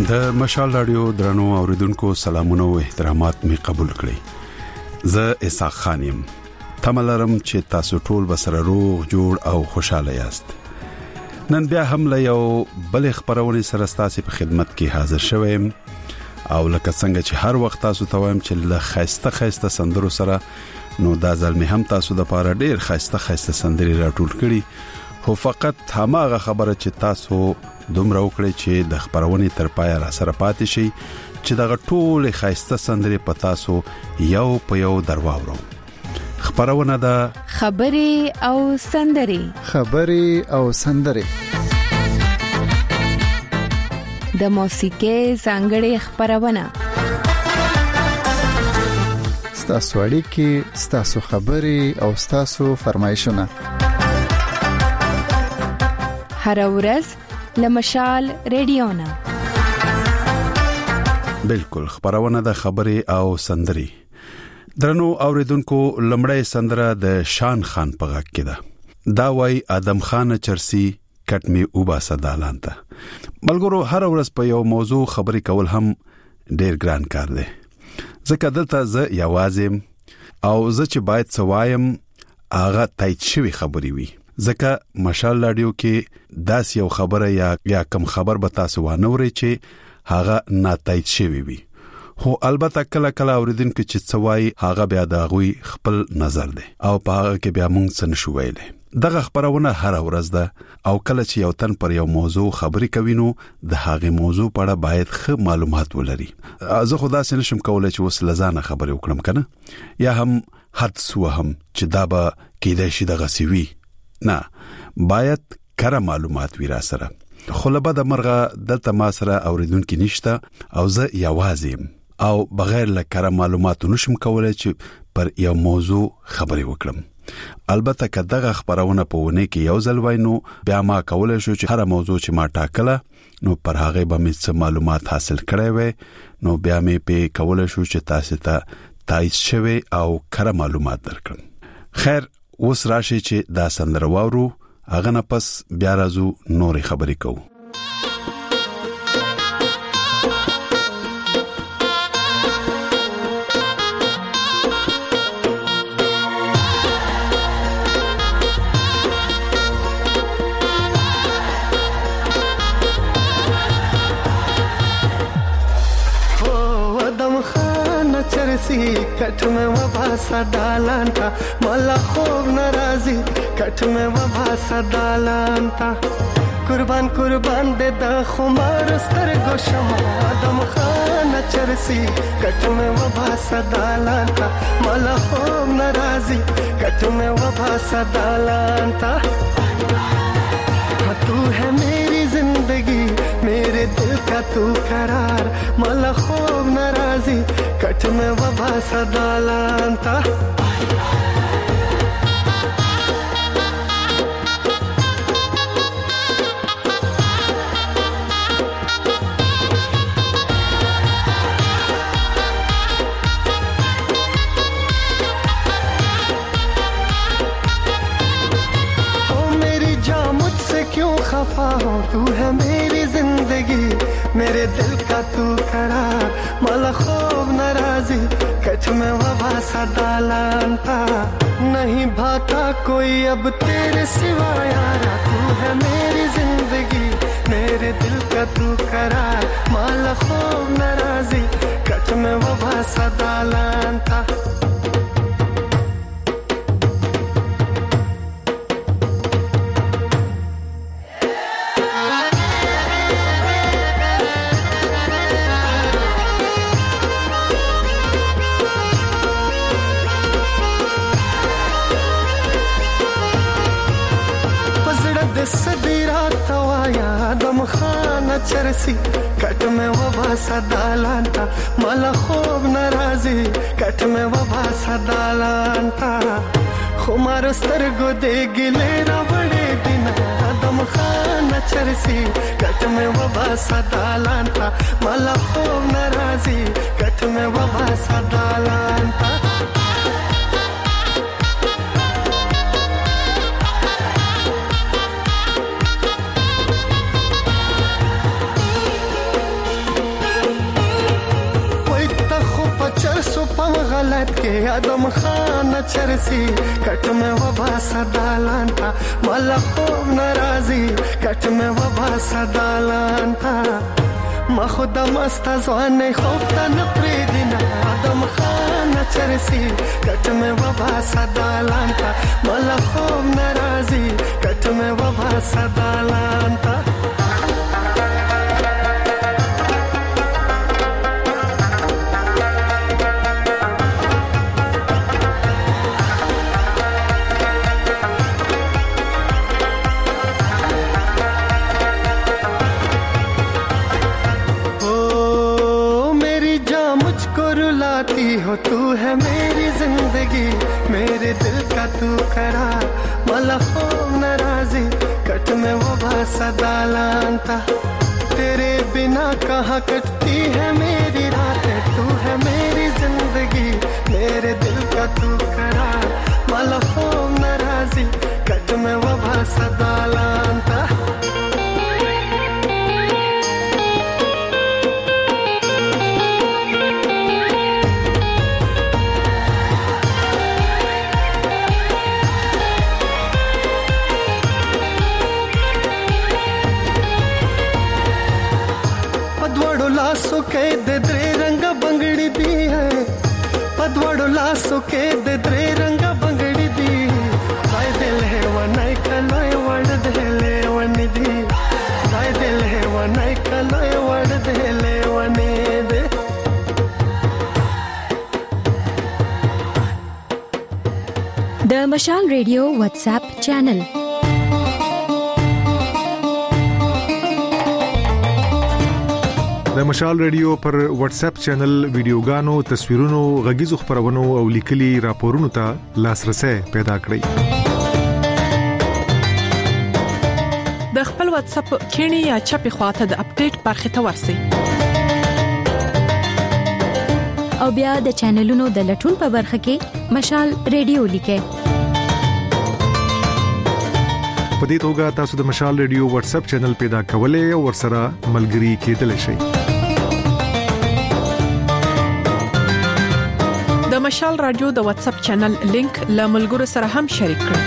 د مشال رادیو درنو اوریدونکو سلامونه او احترامات می قبول کړئ. زه اسحاق خان یم. تملرم چې تاسو ټول بسره روغ جوړ او خوشاله یاست. نن بیا هم له یو بل خبرونه سره ستاسو په خدمت کې حاضر شوم او لکه څنګه چې هر وخت تاسو ته وایم چې له خسته سندرو سره نو دا ځل می هم تاسو د پاره ډیر خسته سندري راټول کړي، خو فقط هماغه خبره چې تاسو دومره وکړي چې د خبرونه تر پای را سره پاتې شي چې دغه ټول خسته سندري پتا سو یو په یو درواورو. خبرونه ده خبري او سندري د موسیقي څنګه خبرونه ستاسو اړیکې، ستاسو خبري او ستاسو فرمایشونه هر ورځ لمشال رادیونا. بالکل خبرونه د خبري او سندري. درنو اوریدونکو، لمړی سندره د شان خان په غږ کې ده. دا وای ادم خان چرسی کټ می اوبا صدالان ته. ملګرو، هر ورځ په یو موضوع خبري کول هم ډیر ګران کار دی. ځکه دلته زه یوازم او زه چې باید سوایم هغه تایید شوی خبري وي. ځکه مشال رادیو کې داس یو خبره یا کم خبر به تاسو وانوري چې هغه ناتایید شوی وي، خو البته کله اوریدونکو چې څوای هغه بیا د غوي خپل نظر دی او په هغه کې بیا مونږ څه نشو ویلې. دغه خبرونه هر ورځ ده او کله چې یو تن پر یو موضوع خبري کوي نو د هغه موضوع په اړه باید ښه معلومات ولري. زه خدا سره نشم کولای چې وس لزانه خبري وکړم کنه، یا هم حد سو هم چې دا به کېدای شي دغه سوي نه، باید کره معلومات وی را سره. خلبه د مرغه دلته ما سره اوریدونکو نشته او زه یوازم او بغیر له کره معلوماتو نشم کولای چې پر یو موضوع خبري وکړم. البته که دغه خبرونه په ونه کې یو ځل وینو بیا ما کولای شو چې هر موضوع چې ما ټاکله نو پر هغه به مې څه معلومات حاصل کړی وي، نو بیا مې په کولای شو چې تاسو ته تایید شوی او کره معلومات درکړم. خیر، اوس راشي چې دا سندره واورو، هغه نه پس بیا راځو نورې خبرې کوو. کټ میں وباسا ډالان تا مالا خوب ناراضي کټ میں وباسا ډالان تا قربان دې د خمار سترګو شمع ادم خان چرسي کټ میں وباسا ډالان تا مالا خوب ناراضي کټ میں وباسا ډالان تا. تو ہے میری زندگی میرے دل کا تو قرار مالا خوب ناراضی کٹ میں وباسا ډالان تا. खफा हो तू है मेरी जिंदगी मेरे दिल का तू करार माला खूब नाराजी कच में वबासा डालान था नहीं भाता कोई अब तेरे सिवा यारा तू है मेरी जिंदगी मेरे दिल का तू करार माला खूब नाराजी कच में वबासा डालान था. चरसी कट में वबासा डालान था माला खूब नाराजी कट में वबासा डालान था खुमार स्तरगो दे गिले बड़े दिन आदम खान चरसी कट में वबासा डालान था माला खूब नाराजी कट में वबासा डालान था. के आदम खान चरसी कट में वबा सदालान था मला खूब नाराजी कट में वबा सदालान था ما خود مست از وانه خوب تن پریدینا آدم خان چرسی کٹ میں وبا صدالان تا مالا خوب ناراضی کٹ میں وبا صدالان تا हो तू है मेरी जिंदगी मेरे दिल का तू करार मला खूब नाराजी कट में वो सदालान था तेरे बिना कहाँ कटती है मेरी रातें तू है मेरी जिंदगी मेरे दिल का तू करार मला खूब नाराजी कट में वो सदालान था लासो के दे रंग बंगड़ी दी है पदवड़ो लासो के दे रंग बंगड़ी दी दाय दिल है वनाई कलोय वड़ देले वनिधि दाय दिल है वनाई कलोय वड़ देले वने दे द मशाल रेडियो व्हाट्सएप चैनल د مشال ریډیو پر واتس اپ چینل ویډیوګانو تصویرونو غږیزو خبرونو او لیکلي راپورونو ته لاسرسي پیدا کړئ د خپل واتس اپ کینی یا چپی خواته د اپډیټ برخه ته ورسئ او بیا د چینلونو د لټون په برخه کې مشال ریډیو لیکئ په دې توګه تاسو د مشال ریډیو واتس اپ چینل پیدا کولای او ورسره ملګري کېدلی شئ د مشال رادیو د واتس اپ چینل لینک له ملګرو سره هم شریک کړئ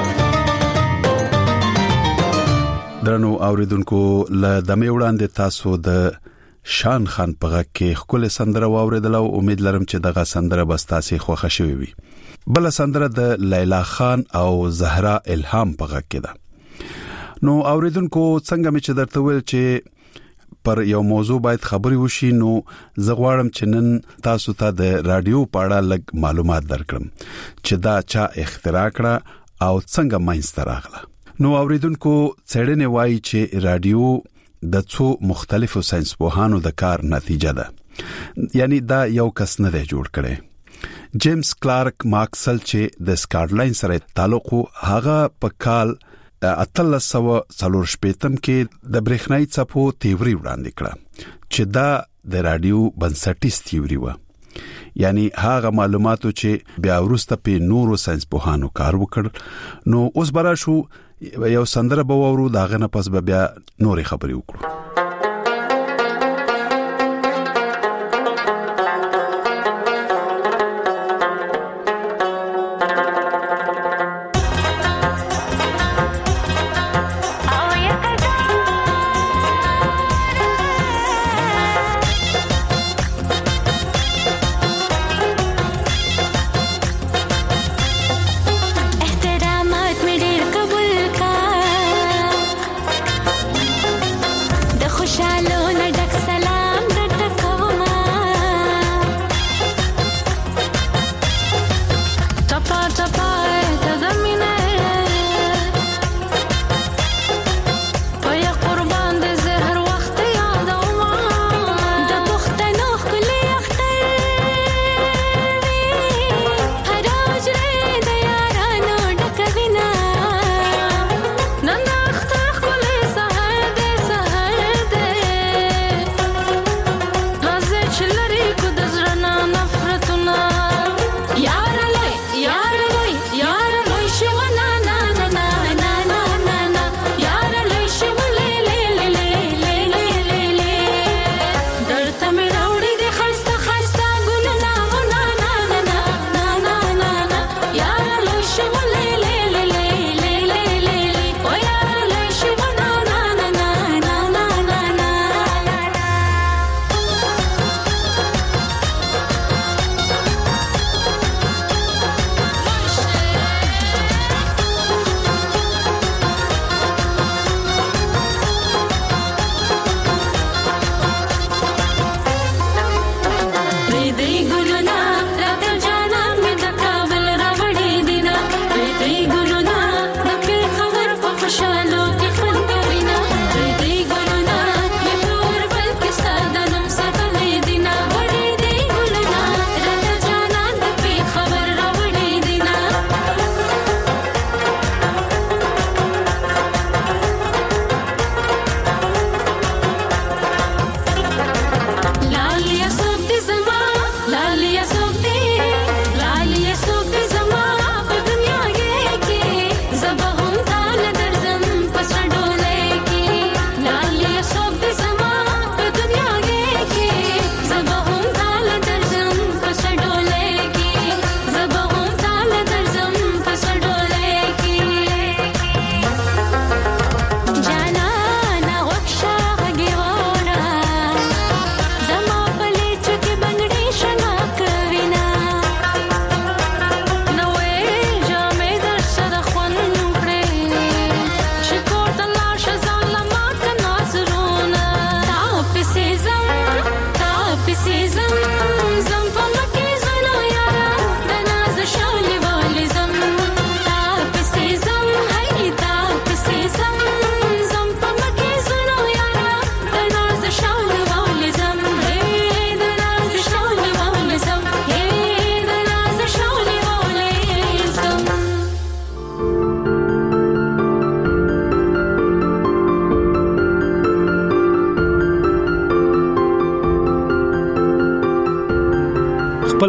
درنو اوریدونکو له دمه وړاندې تاسو د شان خان په غږ کې خپل سندره واوریدل او امید لرم چې دغه سندره به تاسو خوښ شوي وي بل سندره د لیلا خان او زهرا الهام په غږ کې ده نو اوریدونکو څنګه مې چې درته ویل چې پر یو موضوع باید خبري وشي نو زغواړم چې نن تاسو ته د رادیو په اړه لږ معلومات درکړم چې دا چا اختراع کړه او څنګه ماینسته راغله نو اوریدونکو څېړنې وایي چې رادیو د څو مختلفو ساينس پوهانو د کار نتیجه ده یعنی دا یو کس نه دی جوړ کړي جیمز کلارک ماکسل چې د سکاټلند سره تعلق هغه په کال 1840 کې د برېښنايي څپو تیوري وړاندې کړه چې دا د رادیو بنسټیز تیوري و یعنی هغه معلوماتو چې بیا وروسته په نورو ساينس پوهانو کار وکړ نو اوس برا شو یو سندره به وورو داغه نه پس به بیا نورې خبرې وکړو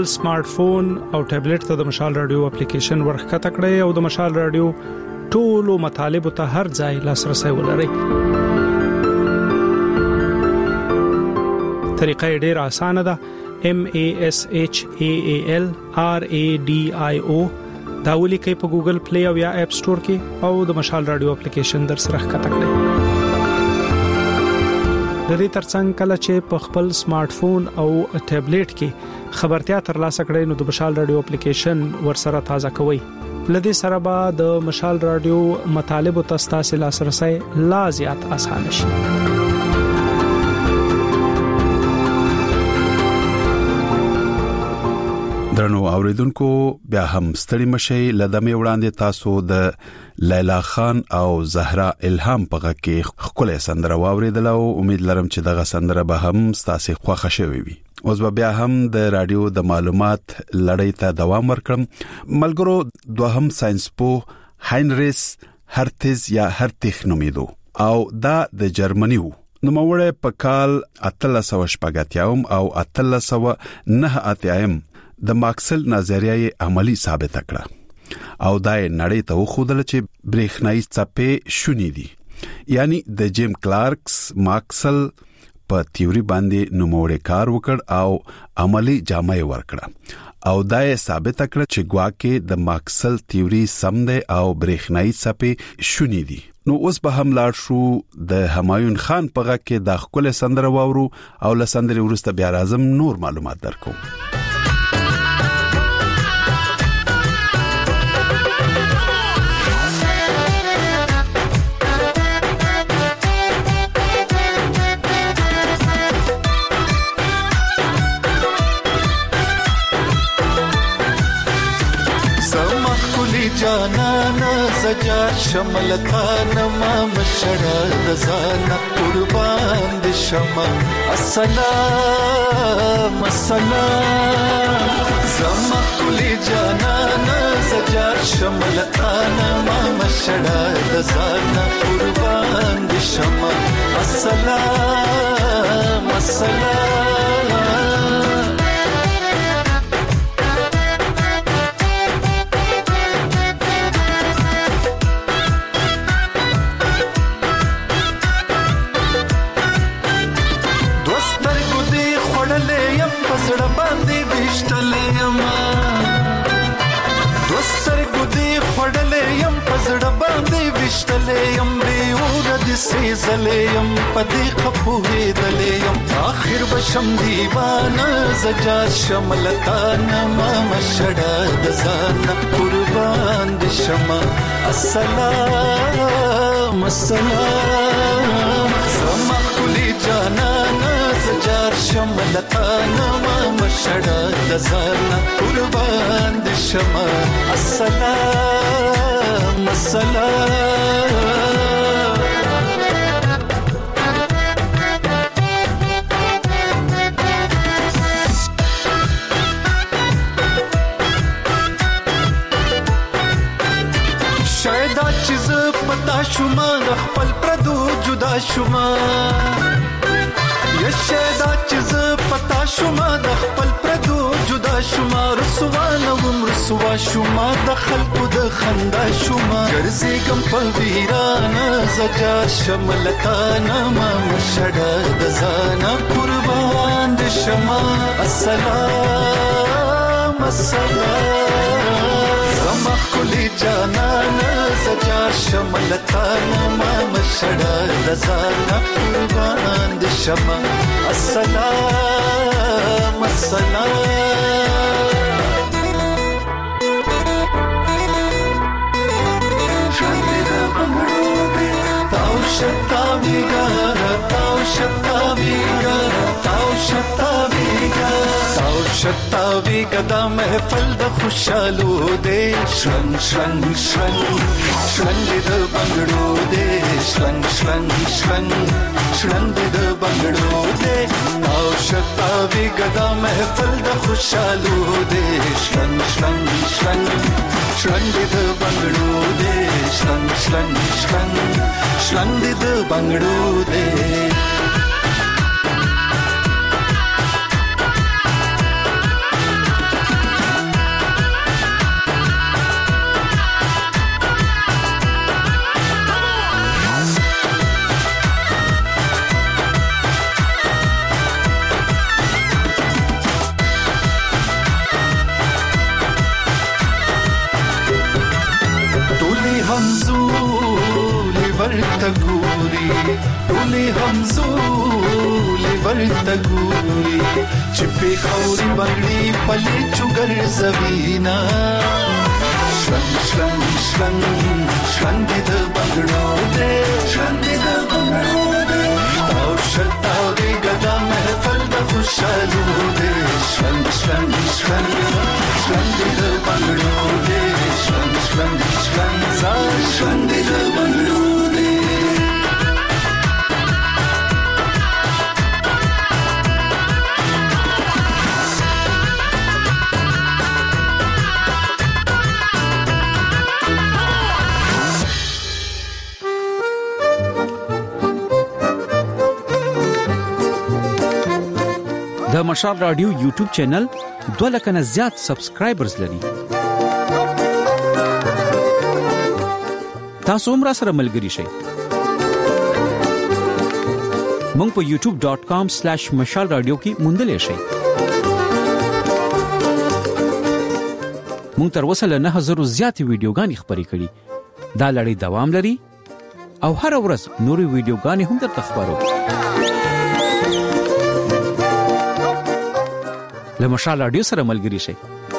خپل سمارټ فون او ټابلیټ ته د مشال رادیو اپلیکیشن ورخه تکړه او د مشال رادیو ټولو مطالب ته هر ځای لاسرسي ولرئ. طریقه ډېر اسانه ده. MASHAALRADIO دا ولیکئ په ګوګل پلی او یا اپ سٹور کې او د مشال رادیو اپلیکیشن در سره ښکته کړئ. د دې ترڅنګ کله چې په خپل سمارټ فون او ټابلیټ کې خبرتیا ترلاسه کړئ نو د مشال رادیو اپلیکیشن ورسره تازه کوئ. لدې سره به د مشال رادیو مطالب او تاسو لاسرسي لا زیات اسانه شي. درنو اوریدونکو بیا هم ستړي مشي لدمه وړاندې تاسو د لیلا خان او زهرا الهام په غږ کې خپل سندره واوریدل او امید لرم چې دغه سندره به هم تاسو خوښ شوي وي. اوس بیا هم د رادیو د معلومات لړۍ ته دوام ورکړم. ملګرو دوهم ساينس پو هاینریس هرتز یا هرتیخ نومیدو او دا د جرمنیو نوموړی په کال 1880 او 1889 د ماکسل نظریه عملی ثابت کړه او دا نړۍ ته وښودل چې برېښنايي څپې شونې دي. یعنی د جیم کلارکس ماکسل په تیوري باندې نوموړی کار وکړ او عملی جامه ورکړه او دا ثابت کړه چې ګواکې د ماکسل تیوري سم ده او برېښنايي څپې شونې دي. نو اوس به هم لاړ شو د همایون خان په غږ کې د خپل سندره واورو او له سندرې وروسته بیا راځم نور معلومات درکوم. جانانا زجا شملتان ما مشڑا دزانا قربان دی شما السلام السلام زما کلی جانانا زجا شملتان ما مشڑا دزانا قربان دی شما السلام السلام یم بیور د سیزلیم پدې خپوهې دلیم اخر بشم دیوانه زجا شملتان ما مشړه د ځان قربان د شمه السلام السلام زما کلی جانانا زجا شملتان ما مشړه د ځان قربان د شمه السلام السلام شوما د خپل پردو جدا شوما یشدا چې ز پتا شوما د خپل پردو جدا شوما رسوا شوما د خلقو د خندا شوما ګرځي ګم په ویرانه زجا شملتانا ما مشړه د ځان قربان د شما السلام السلام زما کلی جانانا زجا شملتانا ما مشړه د ځان قربان د شما السلام السلام شاندې بنګړو تاو شتا ویګا تاو شتا ویګا تاو شتا ویګا تاو شتا ویګا د محفل د خوشالو دې شرنګ شرنګ شرنګ شرنګ د بنګړو دې شرنګ شرنګ شرنګ شرنګ د بنګړو دې تاو شتا ویګا د محفل د خوشالو دې شرنګ شرنګ شرنګ شرنګ د بنګړو دې شرنګ شرنګ شرنګ شرنګ د بنګړو دې ورته ګوري ټولې همزولې ورته ګوري چې په خوري بنگړي پلي چوغر زوینا شرنګ شرنګ شرنګ شرنګ د بنگړو دې شرنګ د بنگړو دې او شتاوي ګدا محفل د خوشالو دې شرنګ شرنګ شرنګ شرنګ د بنگړو دې شرنګ شرنګ شرنګ شرنګ د بنگړو د مشال رادیو یوټیوب چینل 2 لک نه زیات سبسکرایبرز لري. تاسو هم را سره ملګري شئ. مونږ په youtube.com/mashalradio کې موندلې شئ. مونږ تر اوسه له 9000 زیات ویډیوګانې خپرې کړې. دا لړۍ دوام لري او هر ورځ نورې ویډیوګانې هم درته خبرو. له مشال رادیو سره ملګري شئ.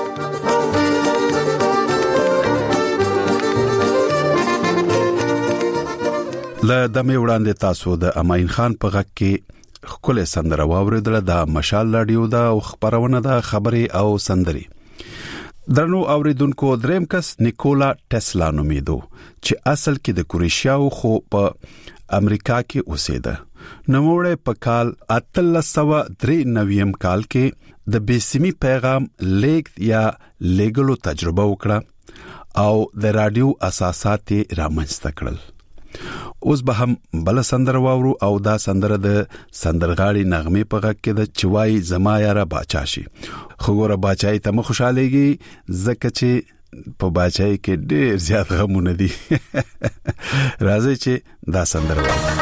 له دمه وړاندې تاسو د امین خان په غږ کې خپل سندره واوریدله. د مشال رادیو دا خبرونه د خبري او سندري. درنو اوریدونکو دریم کس نیکولا ټسلا نومیدو چې اصل کې د کروشیاو خو په امریکا کې اوسېده. نوموړی په کال 1893 کال کې د بیسیمي پیغام لیک یا لیګلو تجربه وکړه او د رادیو اساسات رامنځته کړل. اوس به هم بل سندره واورو او دا سندره د سندرغاړي نغمه په غږ کې د چوي زما یاره باچا شي. خو ګوره باچای ته مخ خوشاليږي زکه چې په باچای کې ډېر زیات غمونه دي. راځي چې دا سندره واورو.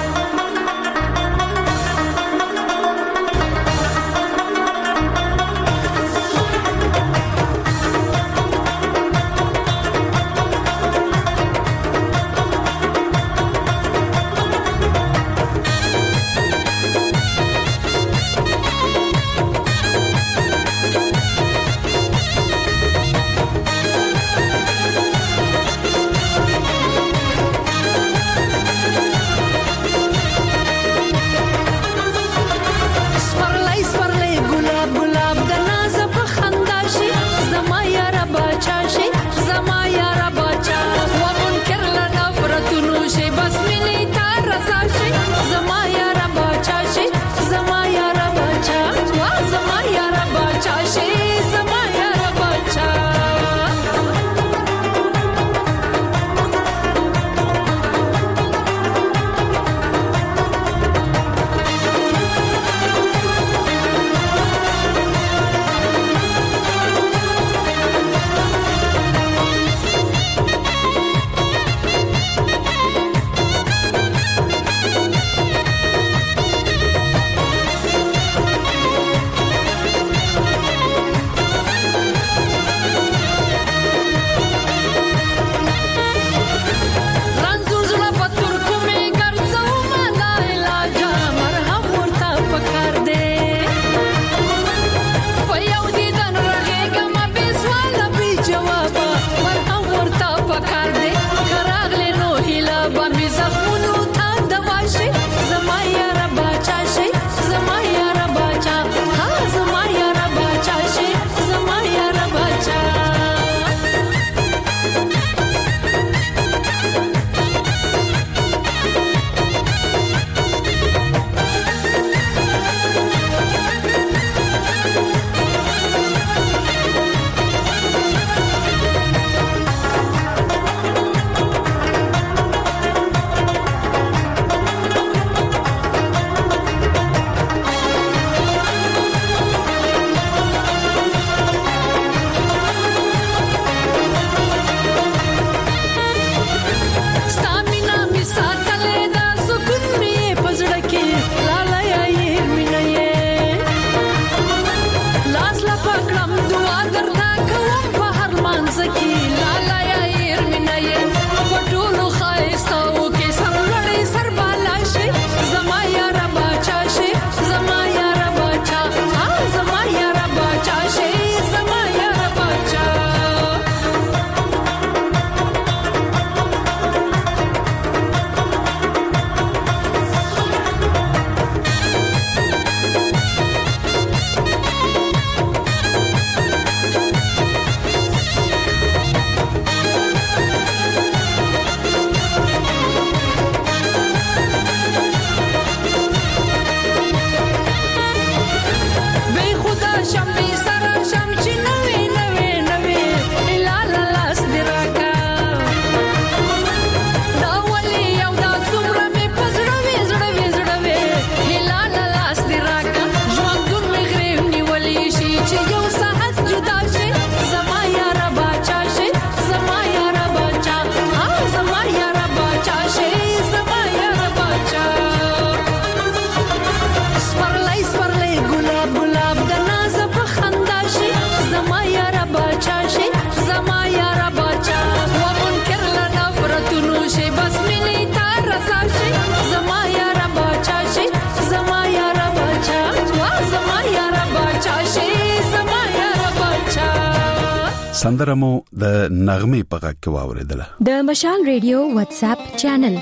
سندرمو د نغمه په غږ کې واوریدله. د مشال ریډیو واتس اپ چینل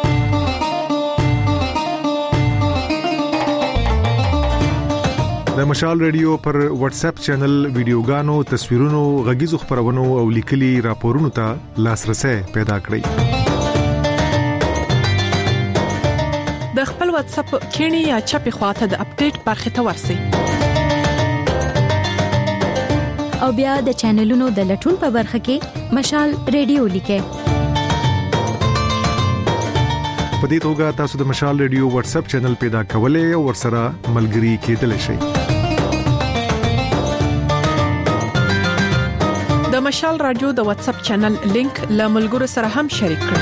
د مشال ریډیو پر واتس اپ چینل ویډیوګانو، تصویرونو، غږیزو خبرونو او لیکلي راپورونو ته لاسرسي پیدا کړئ. د خپل واتس اپ کینی یا چپی خواته د اپډیټ برخه ته ورسی او بیا د چینلونو د لټون په برخه کې مشال ریډیو لیکه. په دې توګه تاسو د مشال ریډیو واتس اپ چینل پیدا کولای او ورسره ملګري کېدلی شئ. د مشال رادیو د واتس اپ چینل لینک له ملګرو سره هم شریک کړئ.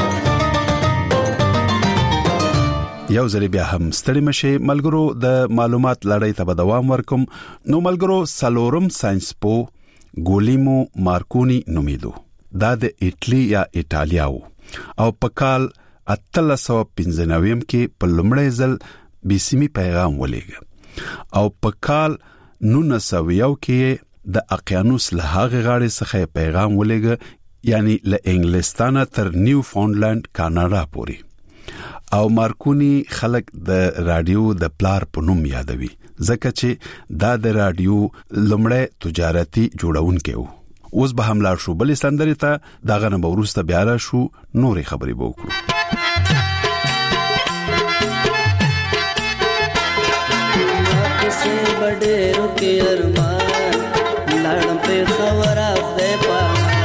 یو ځل بیا هم ستړي مشه ملګرو، د معلومات لړۍ ته دوام ورکوم. نو ملګرو، سالورم ساينس پو ګولیمو مارکونی نومیدو دا د ایټلی یا ایټالیا او په کال 1895 کې په لومړي ځل بیسیمي پیغام ولېږه او په کال 1900 کې د اقیانوس له هغه غاړې څخه پیغام ولېږه، یعنی له انګلستانه تر نیو فاونډلند کاناډا پورې. او مارکونی خلک د رادیو د پلار په نوم یادوي ځکه چې دا د رادیو لومړی تجارتي جوړونکی و. اوس به هم لاړ شو بلې سندرې ته، داغه نه وروسته بیا راشو نورې خبرې به وکړو. से बड़े रुके अरमान लड़म पे खबर आफदे पा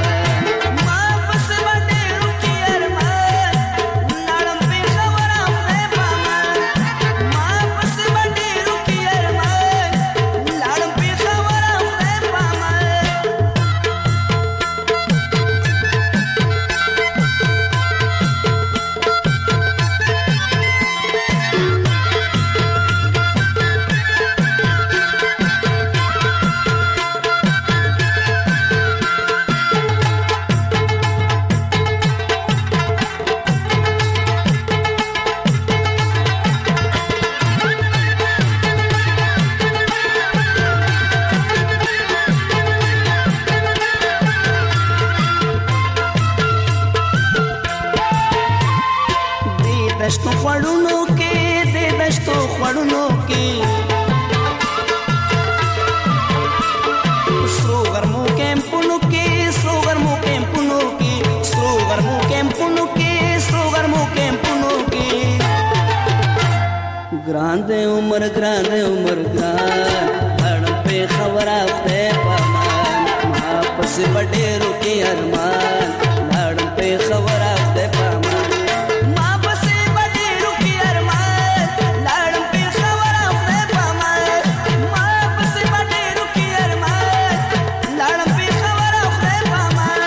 ग्रांदे उमर ग्रान हड़म पे खबर आफते पामान वापस बड़े रुके अरमान हड़म पे खबर आफते पामान वापस बड़े रुके अरमान हड़म पे खबर आफते पामान वापस बड़े रुके अरमान हड़म पे खबर आफते पामान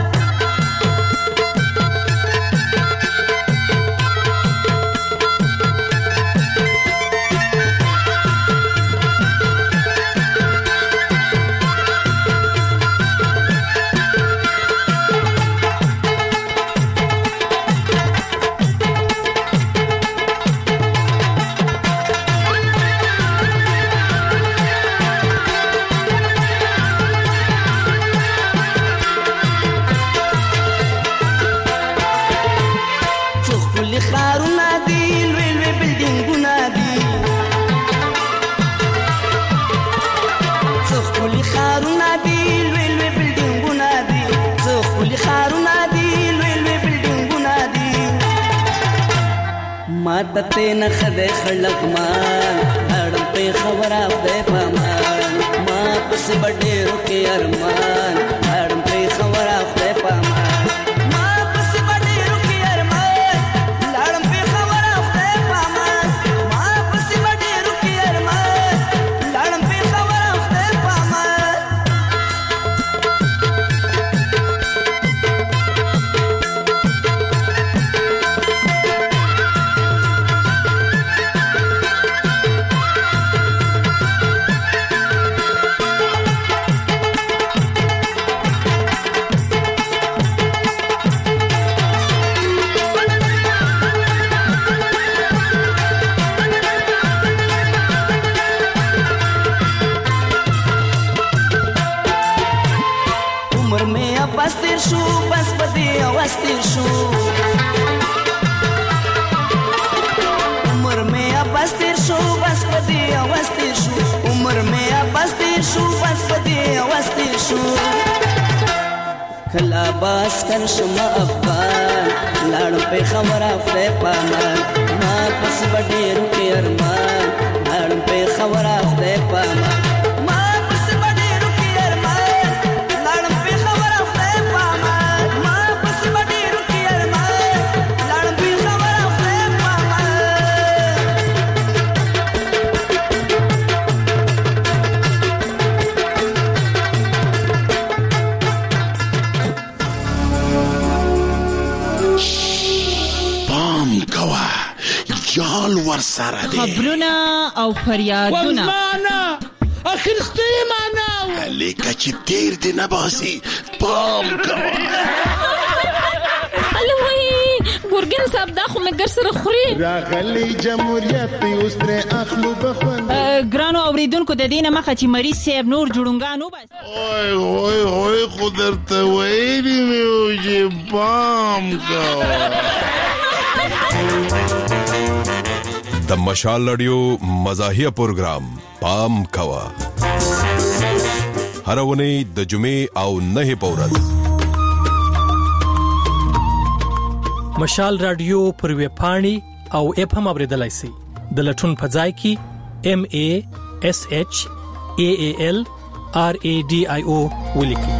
मातते न खदे खलक मान हड़म पे खबर आफदे पामान वापस बड़े रुके अरमान हड़म पे खबर आफदे पामान वापस बड़े रुके अरमान हड़म पे खबर आफदे पामान वापस बड़े रुके अरमान हड़म पे खबर आफदे पामान مې بس تیر شو بس پدې اواز تیر شو عمر مې بس تیر شو بس پدې اواز تیر شو عمر مې بس تیر شو بس پدې اواز تیر شو کلا باس کر شما افغان لاړم په خبره خدای پامان ما پس وډیرو کې ارمان لاړم په خبره خدای پامان ور سره دي خبرونه او فریادونه والمانا اخرستي معنا لیکه چې تیر دی نه باسي پام کوه الوی ګورګن صاحب دا خو مګر سره خوري راغلی جمهوریت اوس تر اخلو بخوند ګرانو اوریدونکو د دینه مخه چې مریض صاحب نور جوړونګانو بس اوه خدرته وایي مې چې پام کوه د مشال رادیو مزاحیه پروگرام پام کوا هر ونی د جمعې او نه پورز مشال رادیو پر وی پاڼي او اپ هم اوریدلای شي د لټون فضای کی MASHALRADIO ولیکي.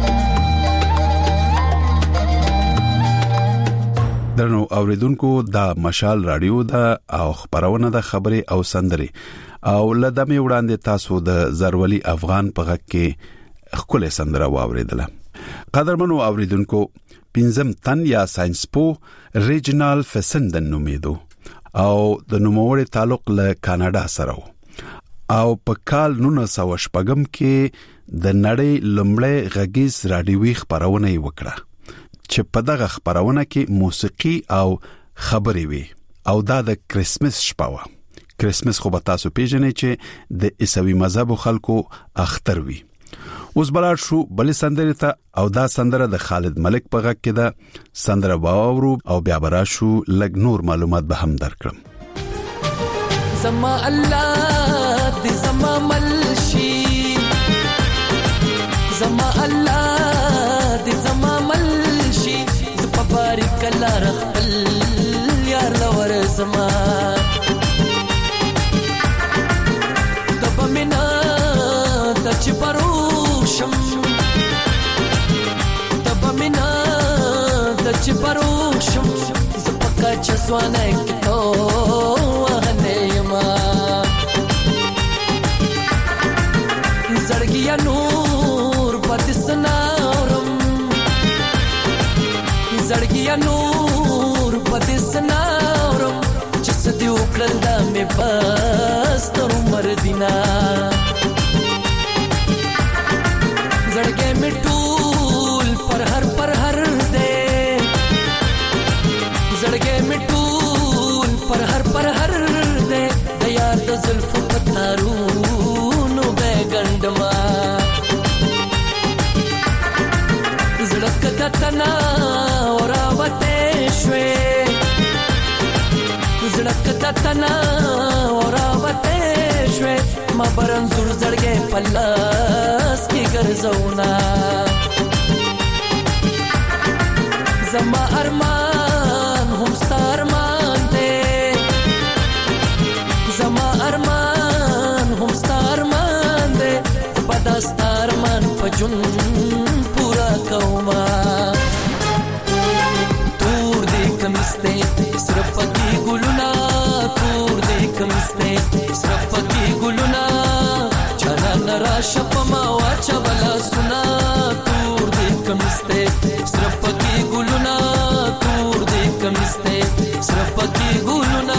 درنو اوریدونکو دا مشال رادیو دا او خبرونه د خبري او سندري او لدمه وړاندې تاسو د زرولي افغان په غږ کې خپل سندره واوریدله. قدرمنو اوریدونکو پنځم تن یا ساينس پو ریجنال فسندن نومیدو او د نوموړي تعلق له کاناډا سره او په کال 1960 کې د نړۍ لومړی غږیز رادیوي خبرونه وکړه چې په دغه خبرونه کې موسیقي او خبري وي او دا د کریسمس شپه و. کریسمس خو به تاسو پیژنئ چې د عیسوي مذهب خلکو اختر وي. اوس بلار شو بل سندره ته او دا سندره د خالد ملک په غږ کې ده. سندره باورو او بیا برا شو لګ نور معلومات به هم درکړم. زما الله دې زما ملشي زما الله دې زما ملشي زپا بارک الله رخل یار لور زما تبمنا تچ پروشم تبمنا تچ پروشم زپکا چسوانه کتو زړګیا نور پدسنارم زړګیا نور پدسنارم چې سدیو کړل د مې بس تر مردینا زړګې مې ټول پر هر دې زړګې مې ټول پر هر دې د یار د زلف پتارو گندما زړک دتنا اوراوته شوي زړک دتنا اوراوته شوي ما برنزور زړګې پلاس کې ګرځونا زما ارمان هم ستارمان دې زما ارمان هم ستارمان دستار من پجن پورا کوما تور دې کمسته صرف کی ګلونا تور دې کمسته صرف کی ګلونا چانا نرا شپما واچا بلا سنا تور دې کمسته صرف کی ګلونا تور دې کمسته صرف کی ګلونا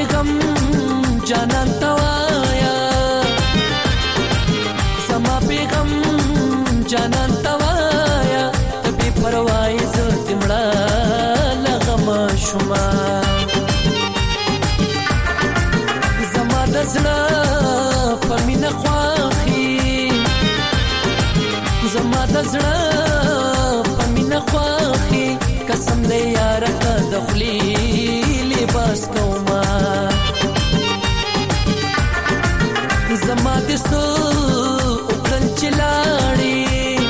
پیغام جانان توایا زما پیغام جانان توایا تبي پروايي زتمړه لغما شوما زما دزړه پمینه خواخي زما دزړه پمینه خواخي قسم دې یار کدخلی لباس کوما زما دې سو وکړل چلاړي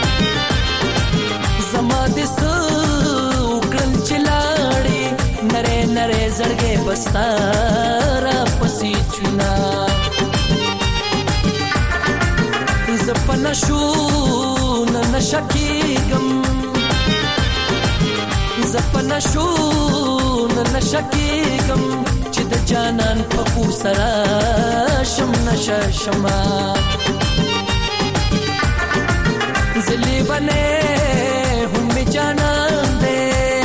زما دې سو وکړل چلاړي نره نره زړګې بستاره پسې چنا زپنا شو نشکیګم زپنا شو نشکیګم چې د جانان په خو سره شم نششما زلی بنه هم جانان دې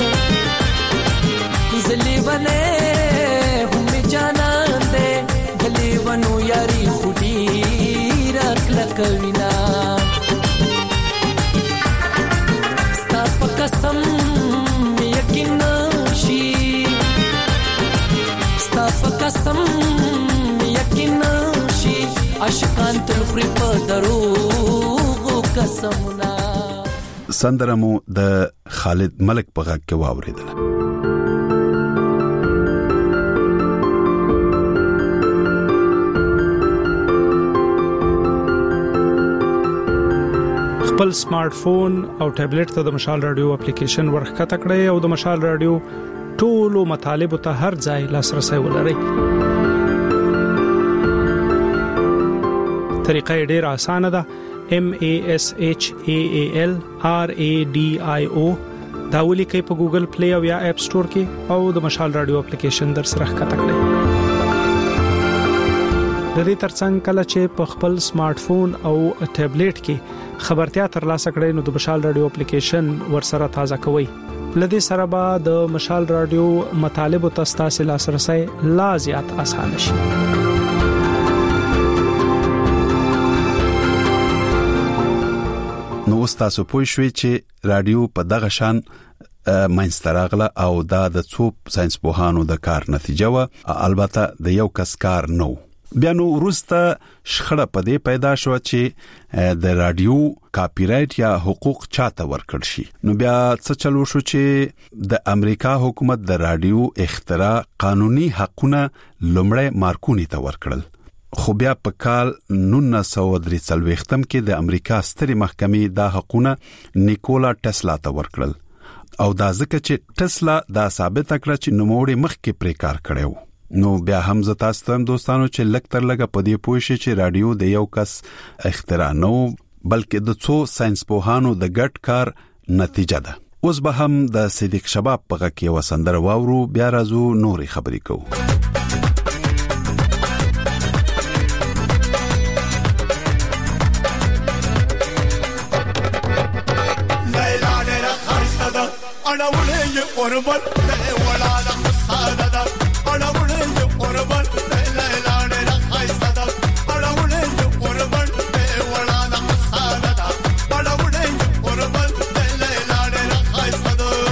زلی بنه هم جانان دې گلی ونو یاري خودي راکله کوینا ستا په قسم یقین شي ستا په قسم یقین شي عاشقان تل خوري په دروغ قسمنا سندرمو د خالد ملک په غږ کې واوریدل. خپل سمارټ فون او ټابلیټ ته د مشال رادیو اپلیکیشن ورخکته کړئ او د مشال رادیو ټولو مطالب ته هر ځای لاسرسي ولرئ. طریقه ډیره اسانه ده. MASHAALRADIO دا ولیکئ په ګوګل پلی او یا اپ سٹور کې او د مشال رادیو اپلیکیشن در سره ښکته کړئ. د دې ترڅنګ کله چې په خپل سمارټ فون او ټابلیټ کې خبرتیا ترلاسه کړئ نو د مشال رادیو اپلیکیشن ورسره تازه کوئ. لدې سره به د مشال رادیو مطالب او تاسو لاسرسي لا زیات آسان شي. نو تاسو پوه شئ چې رادیو په دغه شان ماینستراغله او دا د څو ساينس پوهانو د کار نتیجه و. البته د یو کس کار نو. بیا نو وروسته شخړه پدې پیدا شو چې د رادیو کاپی رائټ یا حقوق چاته ورکړ شي. نو بیا څه چلو شو چې د امریکا حکومت د رادیو اختراع قانوني حقونه لومړی مارکونی ته ورکړل. خو بیا په کال 1943 کې د امریکا سترې محکمې دا حقونه نیکولا ټسلا ته ورکړل او دا ځکه چې ټسلا دا ثابت کړ چې نوموړي مخکې پرې کار کړو. نو بیا هم زه تاسو ته دوستانو چې لک تر لګه پدې پوه شئ چې رادیو د یو کس اختراع نو بلکې د څو ساينس پوهانو د ګډ کار نتیجه ده. اوس به هم د صدیق شباب په غږ کې وسندر واورو. بیا راځو نوري خبرې کوو. انا ولي قربان ولا على مساعدة انا ولي قربان لا لا لا خايسة انا ولي قربان ولا على مساعدة انا ولي قربان لا لا لا خايسة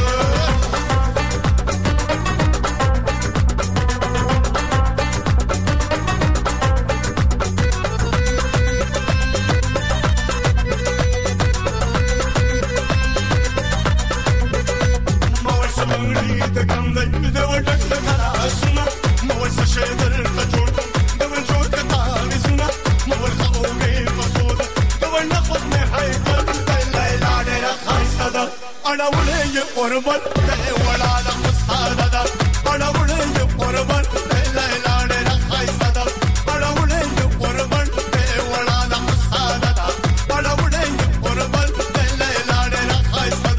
انا ولي قربان ولا على مساعدة انا ولي قربان لا لا لا خايسة انا ولي قربان ولا على مساعدة انا ولي قربان لا لا لا خايسة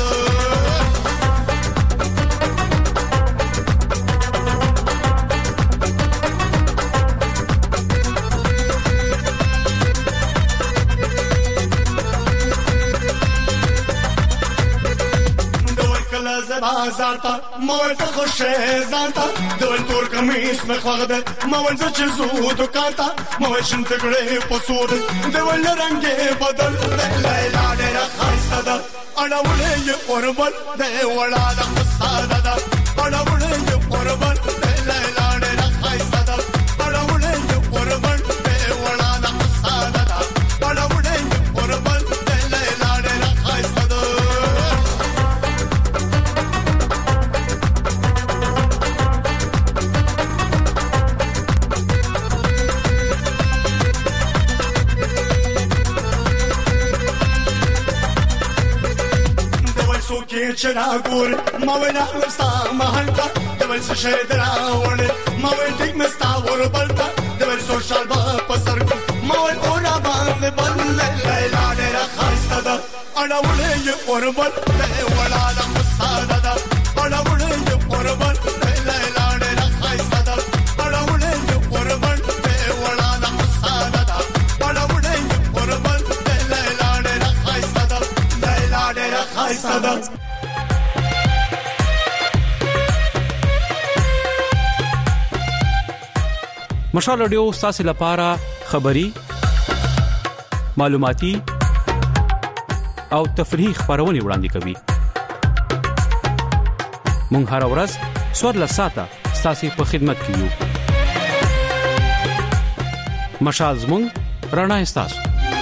بازار ته موږ ته خوشې ځانته د تور کمیس مې خوغه ده موږ چې زو دکان ته موږ شنت کړې په سود د ول رنگې بدل لیلا ډېر خاصه ده اړولې یې اوربل د وړا د خصاده ده اړولې یې اوربل د لیلا ډېر خاصه ده اړولې یې اوربل د وړا د خصاده ده اړولې یې اوربل د لیلا ډېر خاصه ده کې چنا ګور مولا مستا مهلتا دول څه دراول مولا ټیک مستا ور بلتا دول سوشل با پسر مولا اورا باندې بل لیلا ډېر خاصه ده اړولې یې ور بل ولا د مساده ده اړولې یې ور بل لیلا ډېر خاصه ده اړولې یې ور بل ولا د مساده ده اړولې یې ور بل لیلا ډېر خاصه ده لیلا ډېر خاصه ده مشال رادیو ستاسو لپاره خبری معلوماتي او تفریحي خبرونه وړاندې کوي. مونږ هر ورځ سور لساته ستاسو په خدمت کې یو. مشال زمونږ رڼا ستاسو.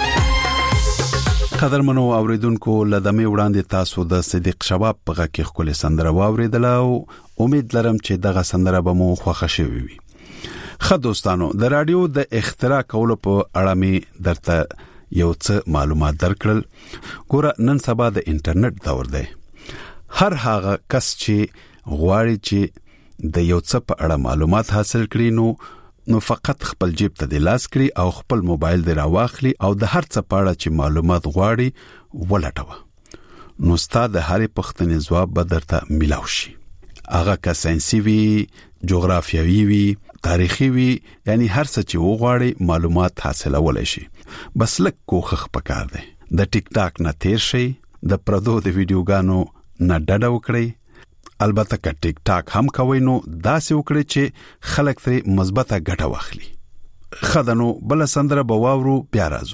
قدرمنو اوریدونکو لدمه وړاندې تاسو د صدیق شباب په غږ کې خپل سندره واوریدل او امید لرم چې دغه سندره به مو خوښه شوي وي. خه دوستانو د رادیو د اختراع کولو په اړه می درته یو څه معلومات درکړل. ګوره نن سبا د انټرنیټ دور دی. هر هغه کس چې غواړي چې د یو څه په اړه معلومات حاصل کړي نو فقط خپل جیب ته د لاس کړي او خپل موبایل دی راواخلي او د هر څه په اړه چې معلومات غواړي ولټوي. نو ستاسو د هرې پوښتنې ځواب به درته ملاوي شي. هغه که ساينسي وي، جغرافیوي وي، تاریخي وي، یعنی هر څه چې وغواړي معلومات حاصلولای شي. بس لږ کوښښ پکار دی. د ټیک ټاک نه تیر شي، د پردو د ویډیوګانو نه ډډه وکړئ. البته که ټیک ټاک هم کوي نو داسې وکړئ چې خلک ترې مثبته ګټه واخلي. خدانو بل سندره بواورو بیا راځو.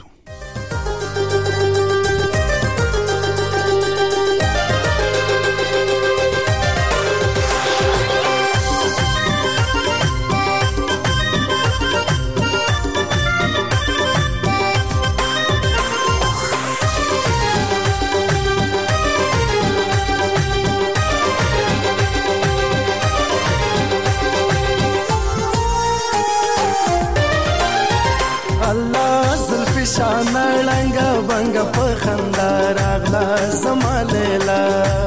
شانه لنګا بنګ په خندا راغلا زمالیلا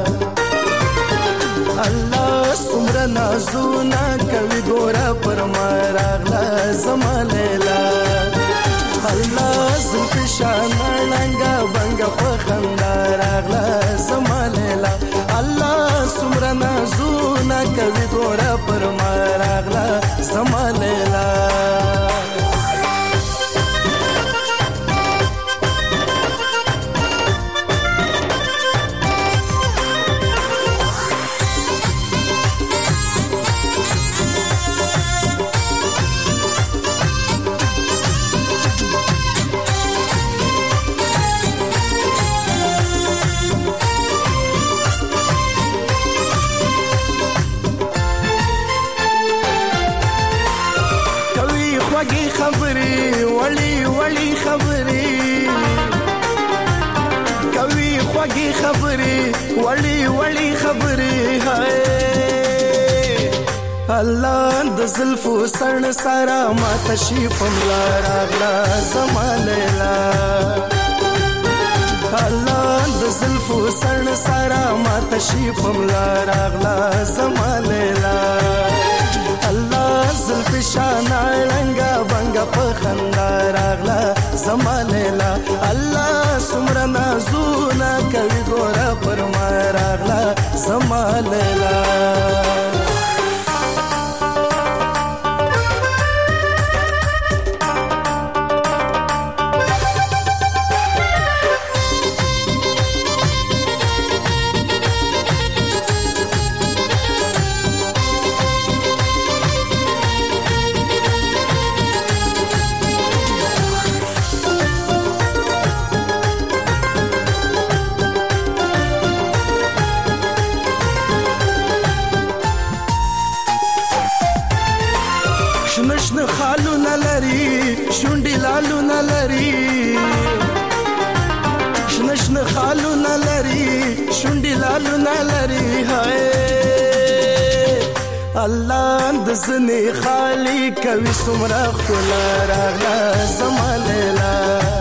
الله سمره نازونه کوي ګورا پر ما راغلا زمالیلا الله زلف شانه لنګا بنګ په خندا راغلا زمالیلا الله سمره نازونه کوي ګورا پر ما راغلا زمالیلا الله د زلفو سن سارا ما تشریف ملا راغلا زمالیلا الله د زلفو سن سارا ما تشریف ملا راغلا زمالیلا الله زلف شان رنگا بنگا په خندا راغلا زمالیلا الله سمره نازونه کوي ګورا پر ما راغلا زمالیلا نلري هاي الله د زنی خالی کوي سمرا خلا راغلا زمالیلا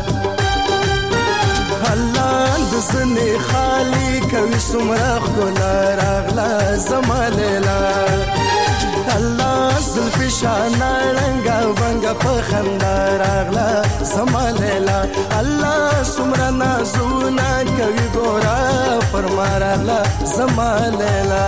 الله د زنی خالی کوي سمرا خلا راغلا زمالیلا الله زلفی شانا رنگا بنگا پخندا راغلا زمالیلا الله سمرا نازونا کوي ګورا فرما راغلا زمالیلا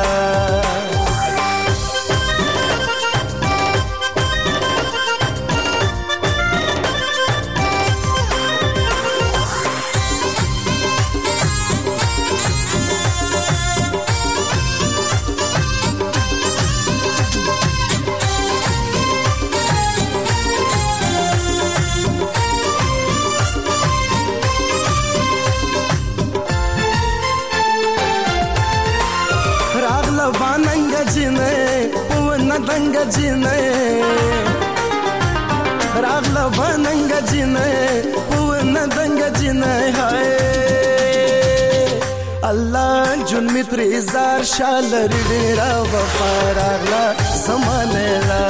दंग जिने रागला बनंग जिने पुवन दंग जिने हाय अल्लाह जुन मित्री जार शालर डेरा वफा रागला समानेला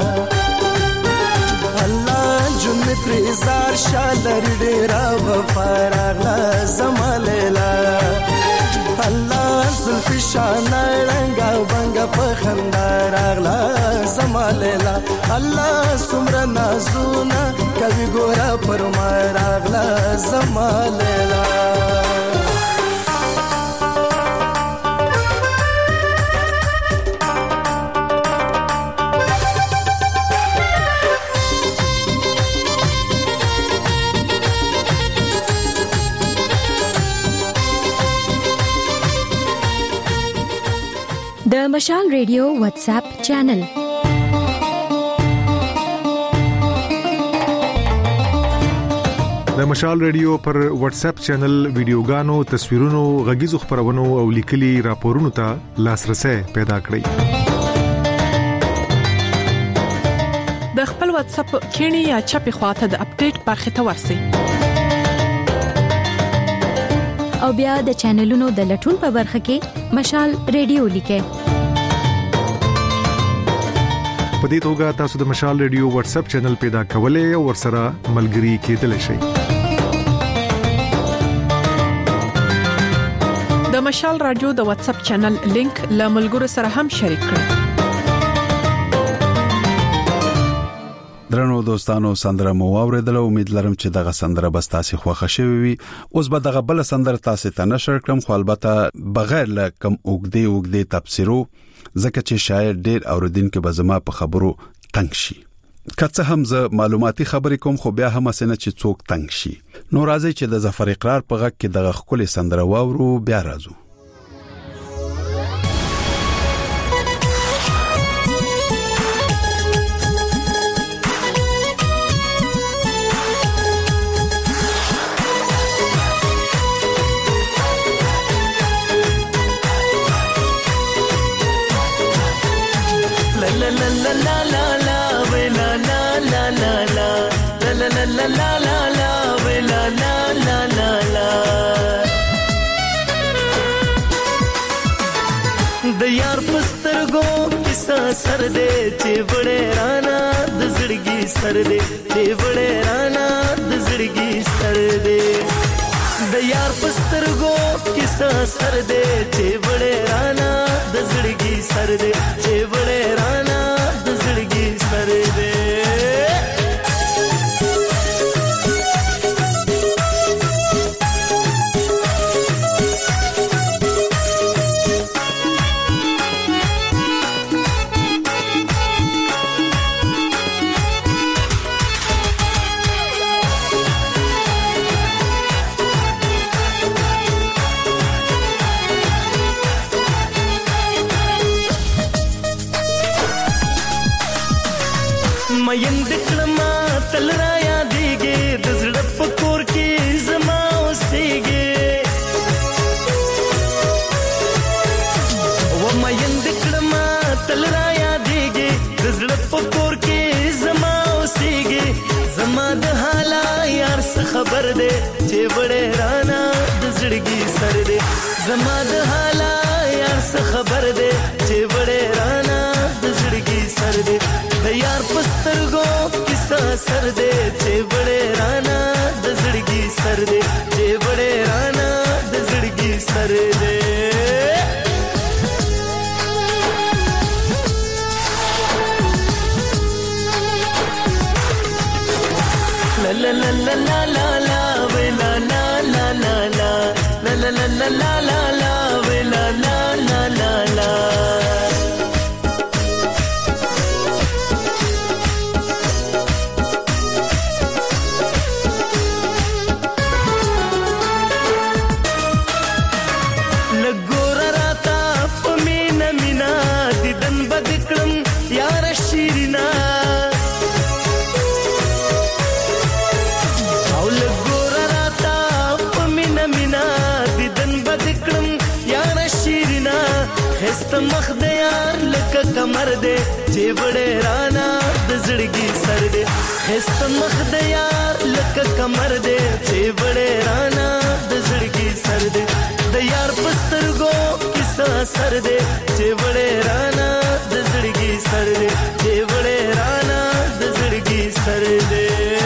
अल्लाह जुन मित्री जार शालर डेरा वफा रागला समानेला الله زلفی شانا رنگا بنگا پخندا راغلا زمالیلا الله سمرا نازونا کوي ګورا پرما راغلا زمالیلا د مشال ریډیو واتس اپ چینل د مشال ریډیو پر واتس اپ چینل ویډیوګانو تصویرونو غږیزو خبرونو او لیکلي راپورونو ته لاسرسي پیدا کړئ د خپل واتس اپ کینی یا چپی خواته د اپډیټ برخه ته ورسئ او بیا د چینلونو د لټون په برخه کې مشال ریډیو لیکه په دې توګه تاسو د مشال ریډیو واتس اپ چینل پیدا کولای او ورسره ملګري کېدلی شئ د مشال رادیو د واتس اپ چینل لینک له ملګرو سره هم شریک کړئ درنو دوستانو سندره مو اوریدل امید لرم چې دغه سندره بس تاسو خوښه شوي وي اوس به دغه بل سندره تاسو ته نشر کړم خو البته بغیر له کم اوګدي تفسیرو ځکه چې شاید ډیر اوریدونکو به زما په خبرو تنگ شي کڅه هم ز معلوماتي خبرې کوم خو بیا هم اسنه چې څوک تنگ شي نو راځي چې د ظفر اقرار په غږ کې دغه خپل سندره واورو بیا راځو सर दे चिवड़े राना दजड़गी सर दे चिवड़े राना दजड़गी सर दे दयार पस्तर गो किसा सर दे चिवड़े राना दजड़गी सर दे चिवड़े राना दजड़गी सर दे खबर दे चिवड़े राना दजड़गी सर दे जमा द हाला یار څه خبر دے چې وړې رانا د زړګي سر دے د یار پسترګو کیسه سر دے چې وړې رانا د زړګي سر دے چې وړې رانا د زړګي سر دے la la la la la la la we la la la la la la la la la la la la we la la la la la لګور راتا پمینا مینا دیدن بدکړم یار شیرینا هست مخ د یار لکه کمر دے چې وړې رانا د زړګي سر دے هست مخ د یار لکه کمر دے چې وړې رانا د زړګي سر دے د یار پسترګو کیسه سر دے چې وړې رانا د زړګي سر دے چې وړې رانا د زړګي سر دے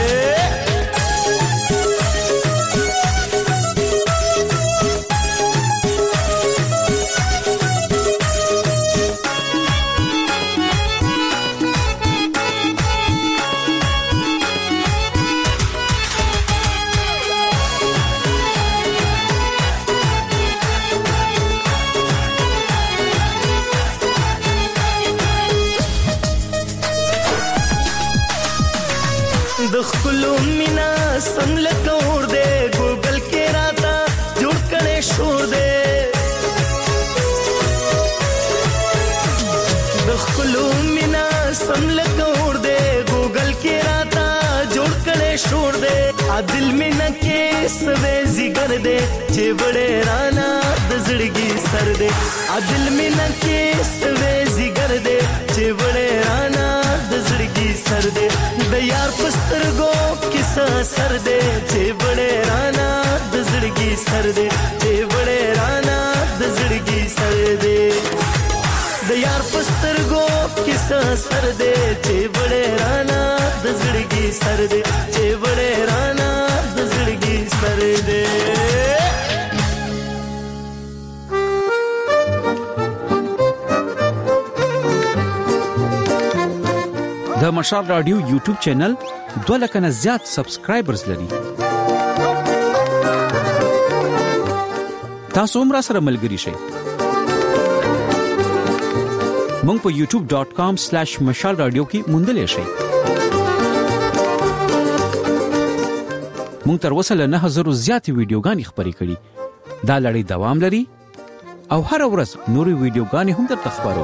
خلو مینا سم لکه اور دے گوگل کې راتا جوړ کړي شور دے د خلو مینا سم لکه اور دے گوگل کې راتا جوړ کړي شور دے عادل مینا کې سوي زیګر دے چې وړې رانا د زړګي سر دے عادل مینا کې سوي زیګر دے چې وړې رانا د زړګي سر دے د یار پسترګو کیسه سر دے چې وړې رانا د زړګي سر دے چې وړې رانا د زړګي سر دے د یار پسترګو کیسه سر دے چې وړې رانا د زړګي سر دے چې وړې رانا د زړګي سر دے د مشال رادیو یوټیوب چینل 2 لک نه زیات سبسکرایبرز لري. تاسو هم را سره ملګري شئ. مونږ په youtube.com/mashalradio کې موندلې شئ. مونږ تر اوسه له 9000 زیات ویډیوګانې خپرې کړې. دا لړۍ دوام لري او هر ورځ نوري ویډیوګانې هم درته خبرو.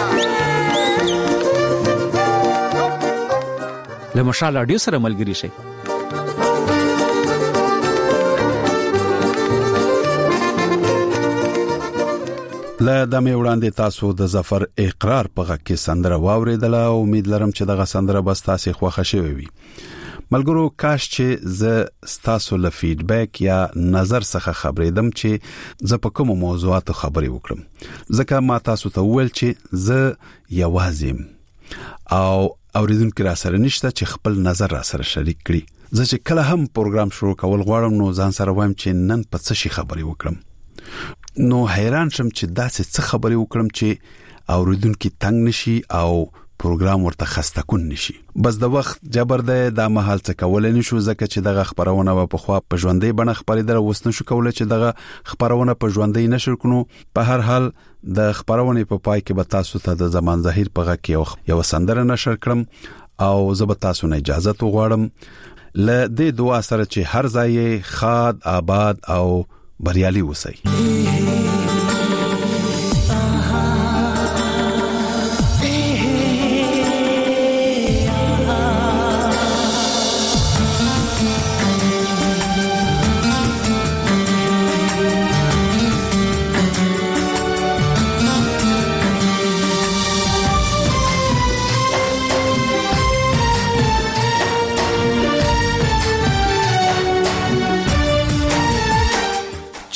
له مشال رادیو سره ملګري شئ. له دمه وړاندې تاسو د ظفر اقرار په غږ کې سندره واوریدله او امید لرم چې دغه سندره بس تاسو خوښه شوي وي. ملګرو کاش چې زه تاسو له فیډبیک یا نظر څخه خبرېدم چې زه په کومو موضوعاتو خبرې وکړم. ځکه ما تاسو ته وویل چې زه یوازې او اوریدونکو را سره نشته چې خپل نظر را سره شریک کړي. زه چې کله هم پروګرام شروع کول غواړم نو ځان سره وایم چې نن په څه شي خبرې وکړم. نو حیران شم چې داسې څه خبرې وکړم چې اوریدونکو تنگ نشي او پروګرام ورته خسته کون نشي. بس د وخت جبر ده د محل څخه کولای نشو ځکه چې دغه خبرونه په خوا په ژوندۍ بڼه خبرېدل وسنه شو کولای چې دغه خبرونه په ژوندۍ نشر کونو. په هر حال د خبرونه په پای کې به تاسو ته د زمان ظاهر په غږ کې یو سندره نشر کړم او زه به تاسو نه اجازه وغواړم ل دې دعا سره چې هر ځای خاد آباد او بریالي اوسئ.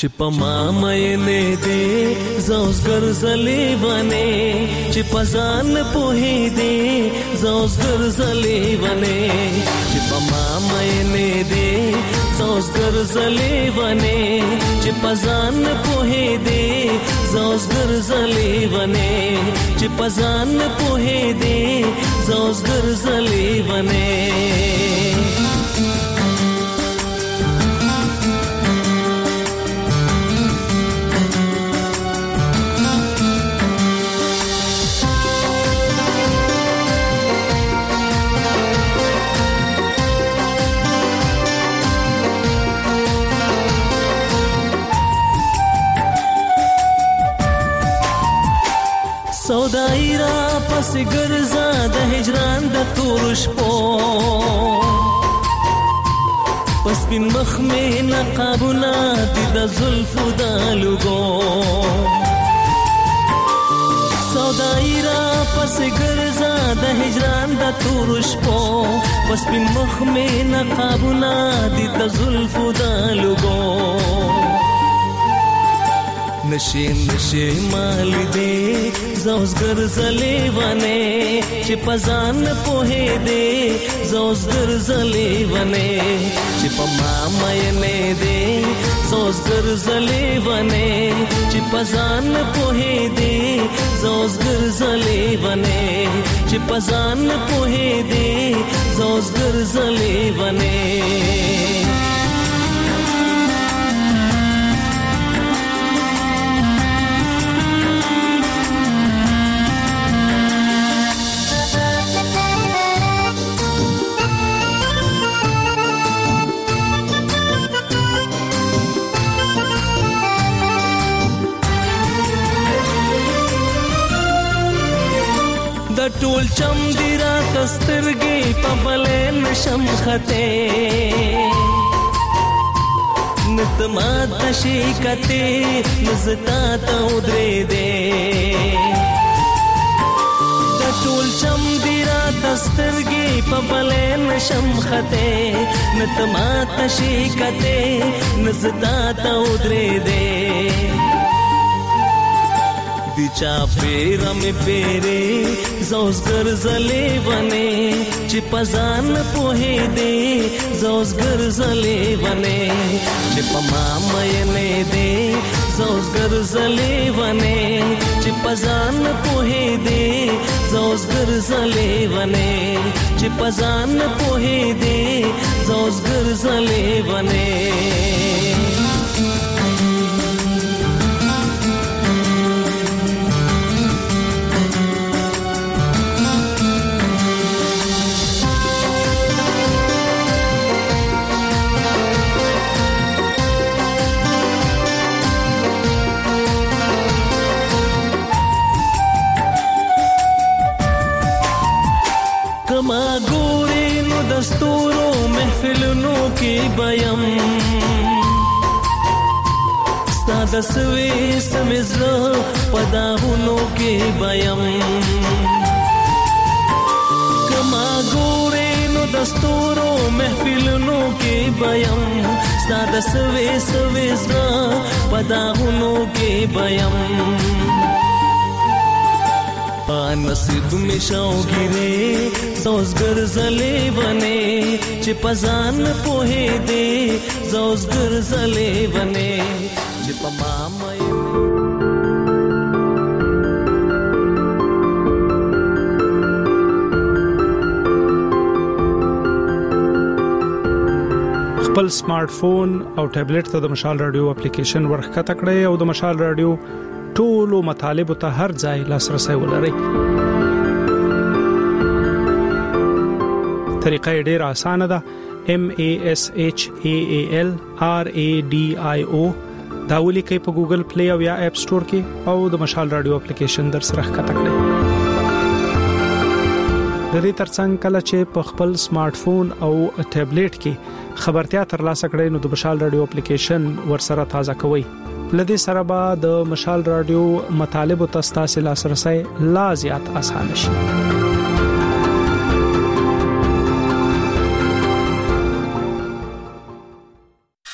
چې پما مې نه دې زوس ګرځلې ونه چې پزان په دې زوس ګرځلې ونه چې پما مې نه دې زوس ګرځلې ونه چې پزان په دې زوس ګرځلې ونه چې پزان په دې زوس ګرځلې ونه سودای را پس ګرځا د هجران د تور شپو پس بن مخ مې نقابونه د زلفو د لګو سودای را پس ګرځا د هجران د تور شپو پس بن مخ مې نقابونه د زلفو د لګو نشي نشي مال دې زوس ګرځلې ونه چې پزان په دې زوس ګرځلې ونه چې پما مې نه دې زوس ګرځلې ونه چې پزان په دې زوس ګرځلې ونه چې پزان په دې زوس ګرځلې ونه ټول چم دی را تسترګي په بلې نشم خته نتما تشي کته نزتا ته ودرې دې ټول چم دی را تسترګي په بلې نشم خته نتما تشي کته نزتا ته ودرې دې دی چا پیرا می پیره زوس ګرځلې ونه چې پزان په دې زوس ګرځلې ونه چې پما مې نه دې زوس ګرځلې ونه چې پزان په دې زوس ګرځلې ونه چې پزان په دې زوس ګرځلې ونه کما ګورې نو دستورو محفلونو کې بیم ستا د سوي سمزړه پداونو کې بیم کما ګورې نو دستورو محفلونو کې بیم ستا د سوي سمزړه پداونو کې بیم نصیب می شوګره زوس ګرځلې ونه چې پزان په دې زوس ګرځلې ونه چې پما مې خپل سمارټ فون او ټابلیټ ته د مشال رادیو اپلیکیشن ورخکته کړئ او د مشال رادیو ټولو مطالب ته هر ځای لاسرسي ولرئ. طریقه ډیره اسانه ده. MASHALRADIO دا ولیکئ په ګوګل پلی او یا اپ سٹور کې او د مشال رادیو اپلیکیشن در سره ښکته کړئ. د دې ترڅنګ کله چې په خپل سمارټ فون او ټابلیټ کې خبرتیا ترلاسه کړئ نو د مشال رادیو اپلیکیشن ورسره تازه کوئ. لدې سره به د مشال رادیو مطالب او تاسو لاسرسي لا زیات اسانه شي.